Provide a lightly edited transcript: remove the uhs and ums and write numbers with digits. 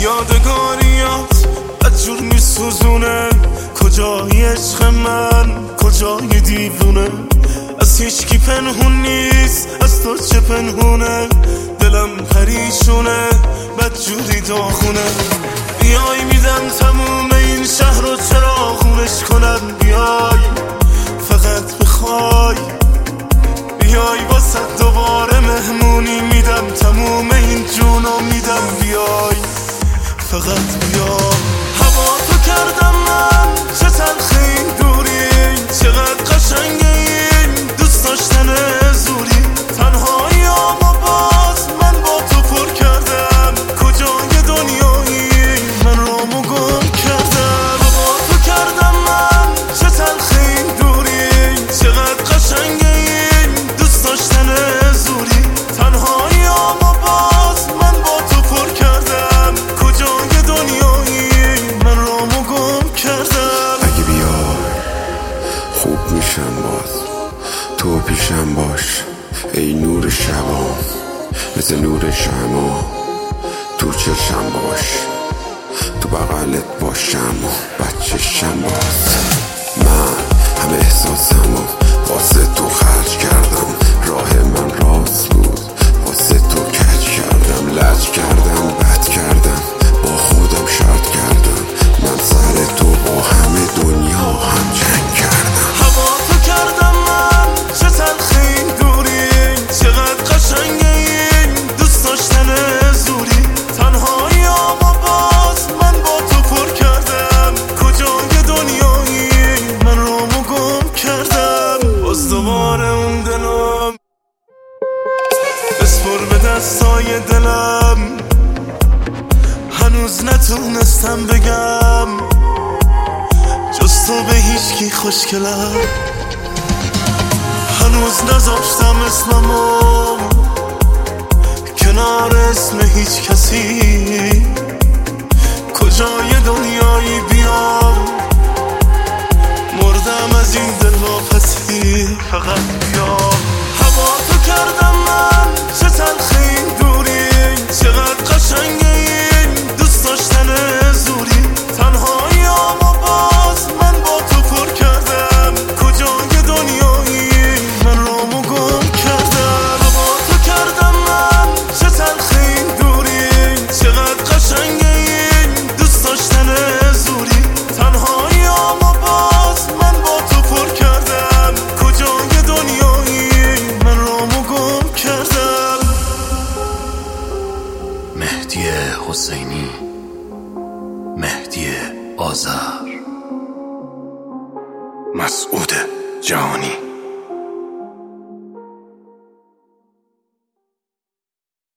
یادگاریات بدجور میسوزونه. کجای عشق من، کجای دیوونه؟ از هیچکی پنهون نیست، از تو چه پنهونه؟ دلم پریشونه، بدجوری داغونه. بیای میدم تموم این شهر رو چراغونش کنم. بیای فقط بخوای، بیای واسه دوباره مهمونی میدم. تموم این جونو میدم. بیای فقط بیای. هوا تو کردم من، چه تلخ این دوری، چقدر قشنگه این دوست داشتن زوری. تنهایی اما باز من با تو پر کردم. کجای دنیایی من رامو گم کردم. هوا تو کردم من، چه تلخ این دوری، چقدر قشنگه این دوست داشتن زوری. تنهایی اما باز من با تو پر کردم. کجای دنیایی من رامو گم کردم. اگه بیای خوب میشم باز، تو پیشم باش ای نور شبا، مثل نور شما تو چشم باش، تو بغلت باشم و بچشم باز. من همه احساسمو واسه تو خرج کردم. راه من راست بود، واسه تو کج کردم. لج کردم، بد کردم، با خودم شرط کردم. من سر تو با همه دنیا هم جنگ کردم. هوا تو کردم من، چه تلخ این دوری، چقدر قشنگه این دوست داشتن زوری. تنهایی اما باز من با تو پر کردم. کجای دنیایی من رامو گم کردم. باز دوباره اون دلم بسپر به دستای دلم. هنوز نتونستم بگم جز تو به هیچکی خوشگلم. هنوز نذاشتم اسممو کنار اسم هیچ کسی. کجای دنیایی بیام، مردم از این دلواپسی. فقط بیا. هوا تو کردم من، چه تلخ این دوری، چقدر قشنگه این دوست داشتن زوری. تنهایی اما باز من با تو پر کردم. کجای دنیایی من رامو گم کردم. هوا تو کردم من، چه تلخ این دوری، چقدر قشنگه این دوست داشتن زوری. تنهایی اما باز من با تو پر کردم. کجای دنیایی من رامو گم کردم. مهدی حسینی، مهدی آذر، مسعود جهانی.